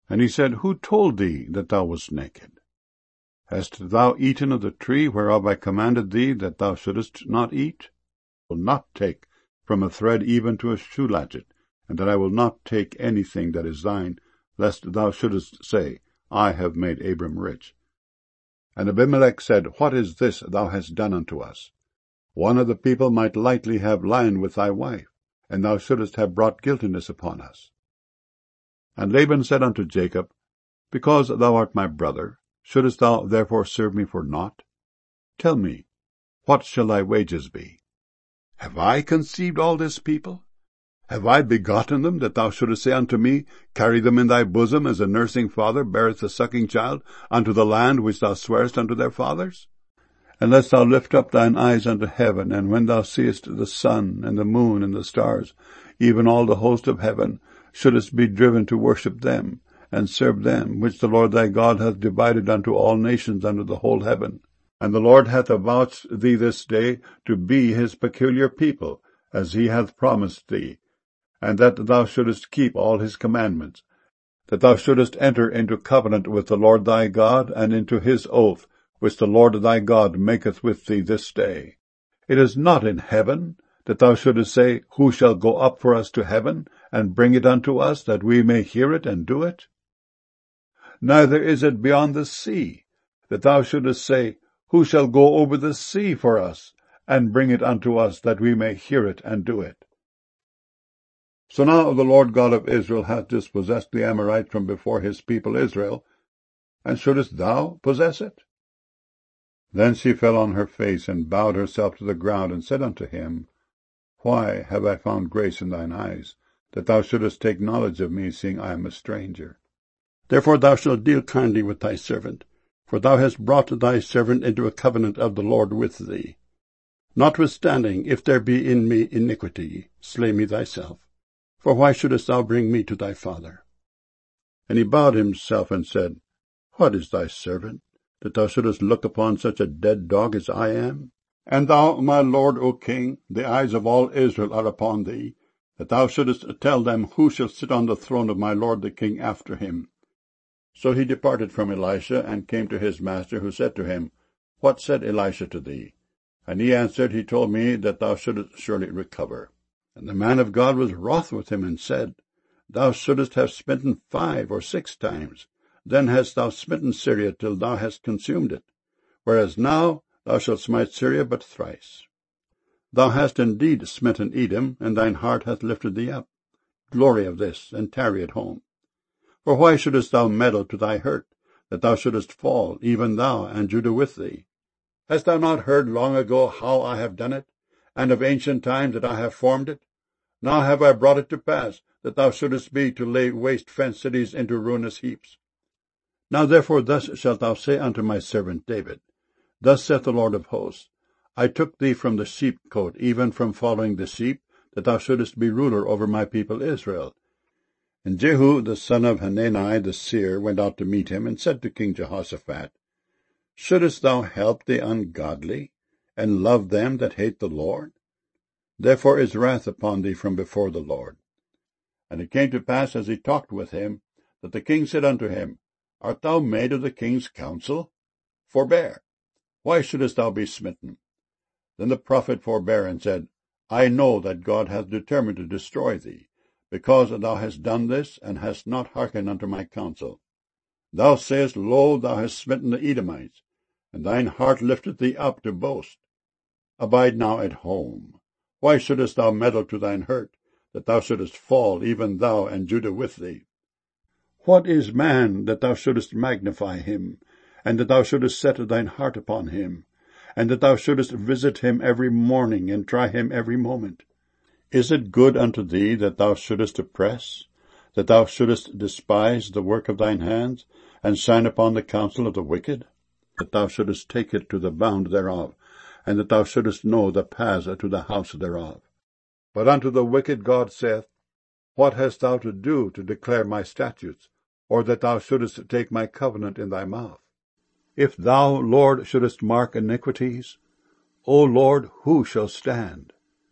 And he said, Who told thee that thou wast naked? Hast thou eaten of the tree whereof I commanded thee that thou shouldest not eat? I will not take from a thread even to a shoe latchet, and that I will not take anything that is thine, lest thou shouldest say, I have made Abram rich. And Abimelech said, What is this thou hast done unto us? One of the people might lightly have lain with thy wife, and thou shouldest have brought guiltiness upon us. And Laban said unto Jacob, Because thou art my brother, shouldest thou therefore serve me for naught? Tell me, what shall thy wages be? Have I conceived all this people? Have I begotten them, that thou shouldest say unto me, Carry them in thy bosom, as a nursing father beareth a sucking child, unto the land which thou swarest unto their fathers? Unless thou lift up thine eyes unto heaven, and when thou seest the sun, and the moon, and the stars, even all the host of heaven, shouldest be driven to worship them, and serve them, which the Lord thy God hath divided unto all nations under the whole heaven. And the Lord hath avouched thee this day to be his peculiar people, as he hath promised thee, and that thou shouldest keep all his commandments, that thou shouldest enter into covenant with the Lord thy God, and into his oath, which the Lord thy God maketh with thee this day. It is not in heaven, that thou shouldest say, Who shall go up for us to heaven, and bring it unto us, that we may hear it and do it? Neither is it beyond the sea, that thou shouldest say, Who shall go over the sea for us, and bring it unto us, that we may hear it and do it? So now the Lord God of Israel hath dispossessed the Amorites from before his people Israel, and shouldest thou possess it? Then she fell on her face, and bowed herself to the ground, and said unto him, Why have I found grace in thine eyes, that thou shouldest take knowledge of me, seeing I am a stranger? Therefore thou shalt deal kindly with thy servant, for thou hast brought thy servant into a covenant of the Lord with thee. Notwithstanding, if there be in me iniquity, slay me thyself. For why shouldest thou bring me to thy father? And he bowed himself and said, What is thy servant, that thou shouldest look upon such a dead dog as I am? And thou, my lord, O king, the eyes of all Israel are upon thee, that thou shouldest tell them who shall sit on the throne of my lord the king after him. So he departed from Elisha, and came to his master, who said to him, What said Elisha to thee? And he answered, He told me that thou shouldest surely recover. And the man of God was wroth with him, and said, Thou shouldest have smitten 5 or 6 times. Then hast thou smitten Syria till thou hast consumed it. Whereas now thou shalt smite Syria but thrice. Thou hast indeed smitten Edom, and thine heart hath lifted thee up. Glory of this, and tarry at home. For why shouldest thou meddle to thy hurt, that thou shouldest fall, even thou, and Judah with thee? Hast thou not heard long ago how I have done it, and of ancient times that I have formed it? Now have I brought it to pass, that thou shouldest be to lay waste fenced cities into ruinous heaps. Now therefore thus shalt thou say unto my servant David, Thus saith the Lord of hosts, I took thee from the sheepcote, even from following the sheep, that thou shouldest be ruler over my people Israel. And Jehu the son of Hanani the seer went out to meet him, and said to King Jehoshaphat, Shouldest thou help the ungodly, and love them that hate the Lord? Therefore is wrath upon thee from before the Lord. And it came to pass, as he talked with him, that the king said unto him, Art thou made of the king's counsel? Forbear. Why shouldest thou be smitten? Then the prophet forbare, and said, I know that God hath determined to destroy thee, because thou hast done this, and hast not hearkened unto my counsel. Thou sayest, Lo, thou hast smitten the Edomites, and thine heart lifteth thee up to boast. Abide now at home. Why shouldest thou meddle to thine hurt, that thou shouldest fall, even thou, and Judah with thee? What is man, that thou shouldest magnify him, and that thou shouldest set thine heart upon him, and that thou shouldest visit him every morning, and try him every moment? Is it good unto thee that thou shouldest oppress, that thou shouldest despise the work of thine hands, and shine upon the counsel of the wicked? That thou shouldest take it to the bound thereof, and that thou shouldest know the paths to the house thereof. But unto the wicked God saith, What hast thou to do to declare my statutes, or that thou shouldest take my covenant in thy mouth? If thou, Lord, shouldest mark iniquities, O Lord, who shall stand?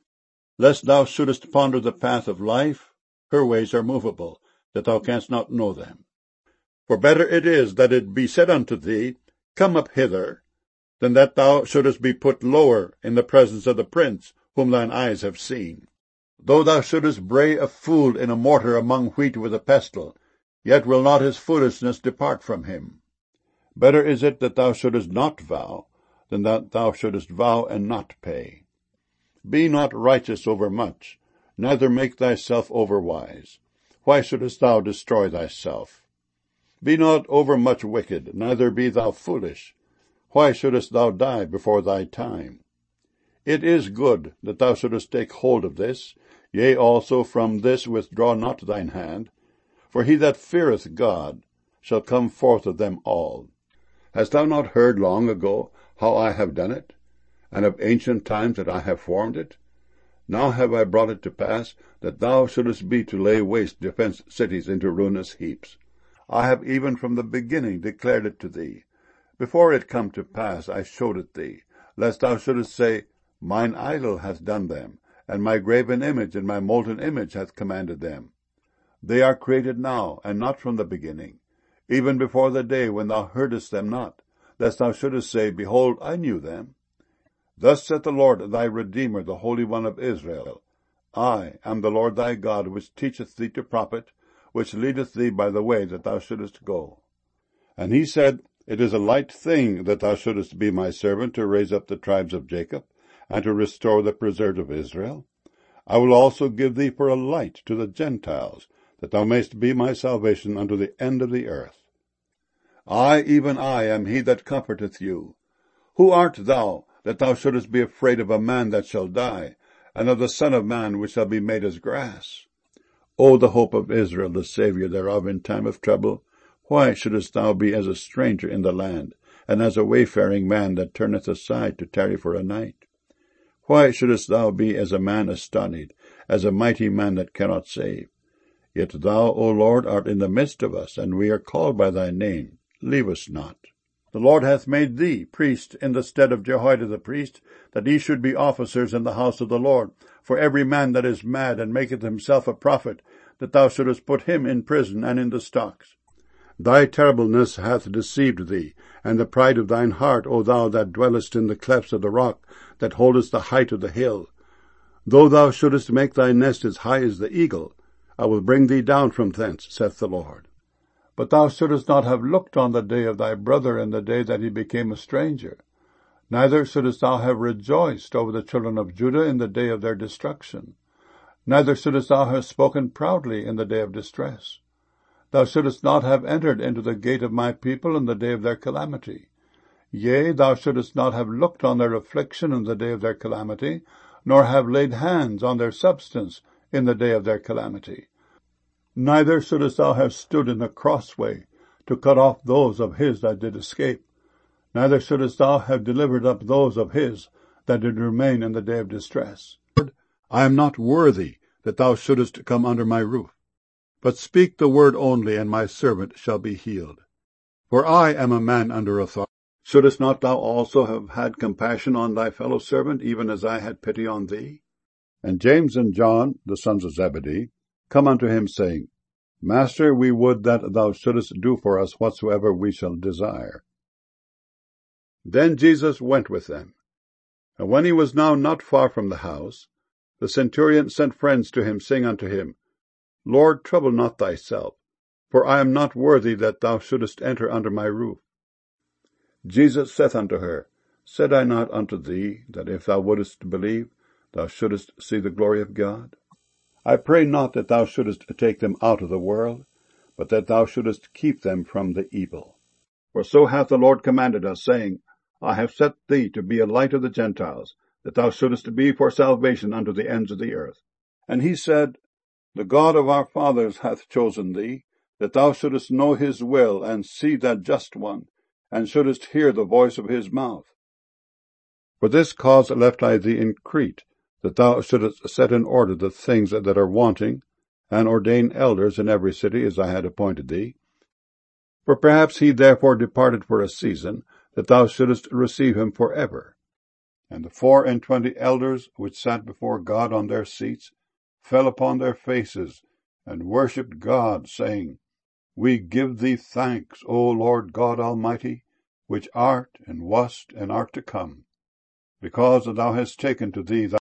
Lest thou shouldest ponder the path of life, her ways are movable, that thou canst not know them. For better it is that it be said unto thee, Come up hither, than that thou shouldest be put lower in the presence of the prince, whom thine eyes have seen. Though thou shouldest bray a fool in a mortar among wheat with a pestle, yet will not his foolishness depart from him. Better is it that thou shouldest not vow, than that thou shouldest vow and not pay. Be not righteous over much, neither make thyself over wise. Why shouldest thou destroy thyself? Be not overmuch wicked, neither be thou foolish. Why shouldest thou die before thy time? It is good that thou shouldest take hold of this, yea, also from this withdraw not thine hand, for he that feareth God shall come forth of them all. Hast thou not heard long ago how I have done it, and of ancient times that I have formed it? Now have I brought it to pass, that thou shouldest be to lay waste defenced cities into ruinous heaps. I have even from the beginning declared it to thee. Before it come to pass I showed it thee, lest thou shouldest say, Mine idol hath done them, and my graven image and my molten image hath commanded them. They are created now, and not from the beginning, even before the day when thou heardest them not, lest thou shouldest say, Behold, I knew them. Thus saith the Lord thy Redeemer, the Holy One of Israel, I am the Lord thy God, which teacheth thee to profit, which leadeth thee by the way that thou shouldest go. And he said, It is a light thing that thou shouldest be my servant to raise up the tribes of Jacob, and to restore the preserved of Israel. I will also give thee for a light to the Gentiles, that thou mayst be my salvation unto the end of the earth. I, even I, am he that comforteth you. Who art thou, that thou shouldest be afraid of a man that shall die, and of the Son of Man which shall be made as grass? O the hope of Israel, the Saviour thereof in time of trouble, why shouldest thou be as a stranger in the land, and as a wayfaring man that turneth aside to tarry for a night? Why shouldest thou be as a man astonied, as a mighty man that cannot save? Yet thou, O Lord, art in the midst of us, and we are called by thy name. Leave us not. The Lord hath made thee priest in the stead of Jehoiada the priest, that ye should be officers in the house of the Lord, for every man that is mad and maketh himself a prophet, that thou shouldest put him in prison and in the stocks. Thy terribleness hath deceived thee, and the pride of thine heart, O thou that dwellest in the clefts of the rock, that holdest the height of the hill. Though thou shouldest make thy nest as high as the eagle, I will bring thee down from thence, saith the Lord. But thou shouldest not have looked on the day of thy brother in the day that he became a stranger. Neither shouldest thou have rejoiced over the children of Judah in the day of their destruction. Neither shouldest thou have spoken proudly in the day of distress. Thou shouldest not have entered into the gate of my people in the day of their calamity. Yea, thou shouldest not have looked on their affliction in the day of their calamity, nor have laid hands on their substance in the day of their calamity. Neither shouldest thou have stood in the crossway to cut off those of his that did escape. Neither shouldest thou have delivered up those of his that did remain in the day of distress. I am not worthy that thou shouldest come under my roof. But speak the word only, and my servant shall be healed. For I am a man under authority. Shouldest not thou also have had compassion on thy fellow servant, even as I had pity on thee? And James and John, the sons of Zebedee, come unto him, saying, Master, we would that thou shouldest do for us whatsoever we shall desire. Then Jesus went with them. And when he was now not far from the house, the centurion sent friends to him, saying unto him, Lord, trouble not thyself, for I am not worthy that thou shouldest enter under my roof. Jesus saith unto her, Said I not unto thee, that if thou wouldest believe, thou shouldest see the glory of God? I pray not that thou shouldest take them out of the world, but that thou shouldest keep them from the evil. For so hath the Lord commanded us, saying, I have set thee to be a light of the Gentiles, that thou shouldest be for salvation unto the ends of the earth. And he said, The God of our fathers hath chosen thee, that thou shouldest know his will, and see that just one, and shouldest hear the voice of his mouth. For this cause left I thee in Crete, that thou shouldest set in order the things that are wanting, and ordain elders in every city, as I had appointed thee. For perhaps he therefore departed for a season, that thou shouldest receive him for ever. And the 24 elders which sat before God on their seats fell upon their faces, and worshipped God, saying, We give thee thanks, O Lord God Almighty, which art, and wast, and art to come, because that thou hast taken to thee